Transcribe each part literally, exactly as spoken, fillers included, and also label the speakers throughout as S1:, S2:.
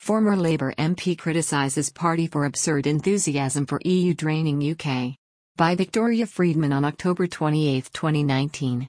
S1: Former Labour M P criticises party for absurd enthusiasm for E U draining U K. By Victoria Friedman on October twenty-eighth, twenty nineteen.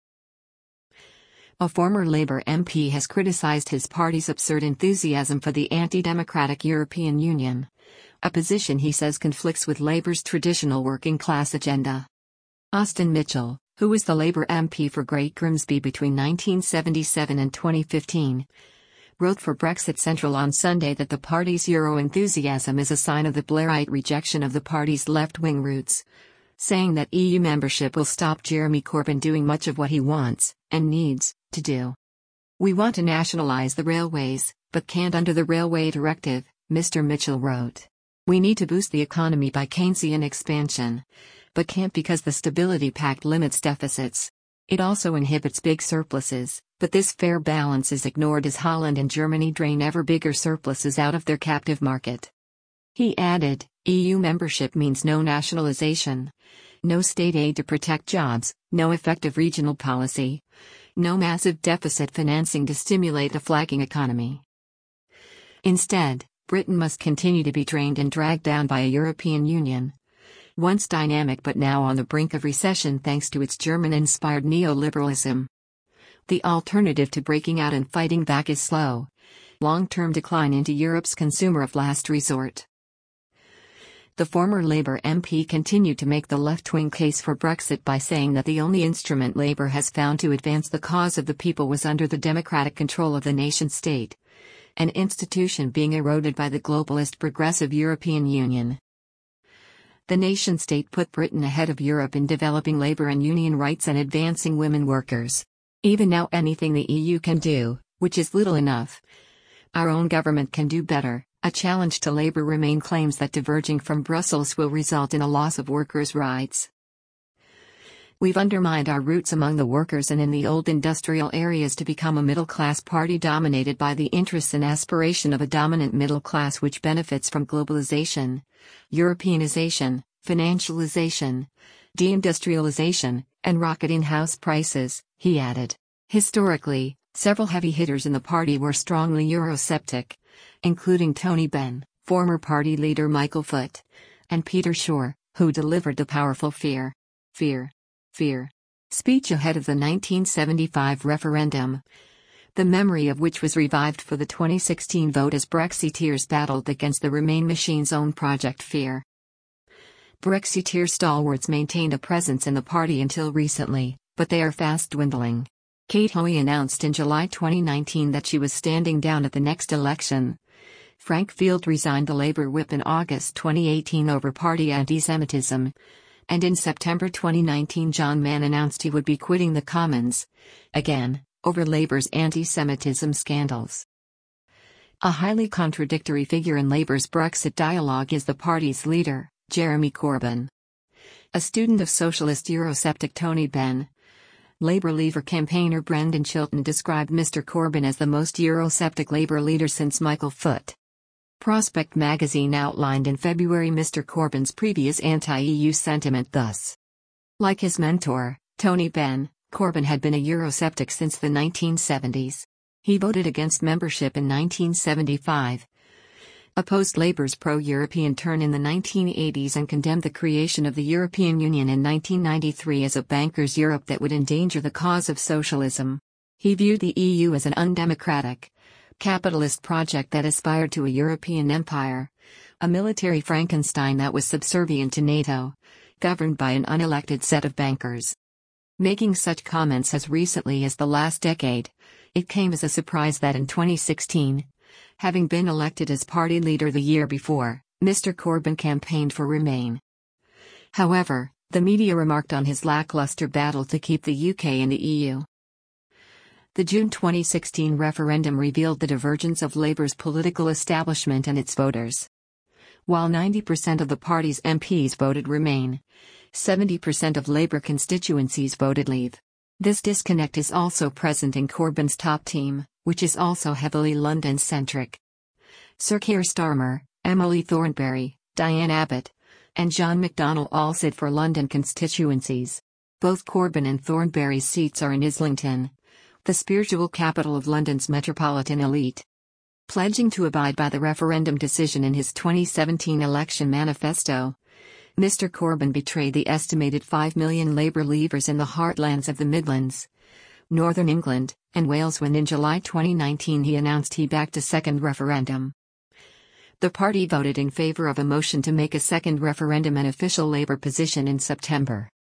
S1: A former Labour M P has criticised his party's absurd enthusiasm for the anti-democratic European Union, a position he says conflicts with Labour's traditional working-class agenda. Austin Mitchell, who was the Labour M P for Great Grimsby between nineteen seventy-seven and twenty fifteen, wrote for Brexit Central on Sunday that the party's Euro enthusiasm is a sign of the Blairite rejection of the party's left-wing roots, saying that E U membership will stop Jeremy Corbyn doing much of what he wants, and needs, to do. "We want to nationalise the railways, but can't under the Railway Directive," Mister Mitchell wrote. "We need to boost the economy by Keynesian expansion, but can't because the Stability Pact limits deficits. It also inhibits big surpluses, but this fair balance is ignored as Holland and Germany drain ever bigger surpluses out of their captive market." He added, "E U membership means no nationalisation, no state aid to protect jobs, no effective regional policy, no massive deficit financing to stimulate a flagging economy. Instead, Britain must continue to be drained and dragged down by a European Union, once dynamic but now on the brink of recession thanks to its German-inspired neoliberalism. The alternative to breaking out and fighting back is slow, long-term decline into Europe's consumer of last resort." The former Labour M P continued to make the left-wing case for Brexit by saying that the only instrument Labour has found to advance the cause of the people was under the democratic control of the nation-state, an institution being eroded by the globalist progressive European Union. The nation-state put Britain ahead of Europe in developing labour and union rights and advancing women workers. Even now, anything the E U can do, which is little enough, our own government can do better. A challenge to Labour Remain claims that diverging from Brussels will result in a loss of workers' rights. "We've undermined our roots among the workers and in the old industrial areas to become a middle-class party dominated by the interests and aspiration of a dominant middle class which benefits from globalization, Europeanization, financialization, deindustrialization, and rocketing house prices," he added. Historically, several heavy hitters in the party were strongly Eurosceptic, including Tony Benn, former party leader Michael Foot, and Peter Shore, who delivered the powerful Fear, Fear, Fear speech ahead of the nineteen seventy-five referendum, the memory of which was revived for the twenty sixteen vote as Brexiteers battled against the Remain machine's own Project Fear. Brexiteer stalwarts maintained a presence in the party until recently, but they are fast dwindling. Kate Hoey announced in July twenty nineteen that she was standing down at the next election. Frank Field resigned the Labour whip in August twenty eighteen over party anti-Semitism. And in September twenty nineteen John Mann announced he would be quitting the Commons, again, over Labour's anti-Semitism scandals. A highly contradictory figure in Labour's Brexit dialogue is the party's leader, Jeremy Corbyn. A student of socialist Eurosceptic Tony Benn, Labour Leaver campaigner Brendan Chilton described Mister Corbyn as the most Eurosceptic Labour leader since Michael Foot. Prospect magazine outlined in February Mister Corbyn's previous anti-E U sentiment thus. Like his mentor, Tony Benn, Corbyn had been a Eurosceptic since the nineteen seventies. He voted against membership in nineteen seventy-five, opposed Labour's pro-European turn in the nineteen eighties and condemned the creation of the European Union in nineteen ninety-three as a bankers' Europe that would endanger the cause of socialism. He viewed the E U as an undemocratic, capitalist project that aspired to a European empire, a military Frankenstein that was subservient to NATO, governed by an unelected set of bankers. Making such comments as recently as the last decade, it came as a surprise that in twenty sixteen, having been elected as party leader the year before, Mister Corbyn campaigned for Remain. However, the media remarked on his lackluster battle to keep the U K in the E U. The June twenty sixteen referendum revealed the divergence of Labour's political establishment and its voters. While ninety percent of the party's M Ps voted Remain, seventy percent of Labour constituencies voted Leave. This disconnect is also present in Corbyn's top team, which is also heavily London-centric. Sir Keir Starmer, Emily Thornberry, Diane Abbott, and John McDonnell all sit for London constituencies. Both Corbyn and Thornberry's seats are in Islington, the spiritual capital of London's metropolitan elite. Pledging to abide by the referendum decision in his twenty seventeen election manifesto, Mister Corbyn betrayed the estimated five million Labour leavers in the heartlands of the Midlands, Northern England, and Wales when in July twenty nineteen he announced he backed a second referendum. The party voted in favour of a motion to make a second referendum an official Labour position in September.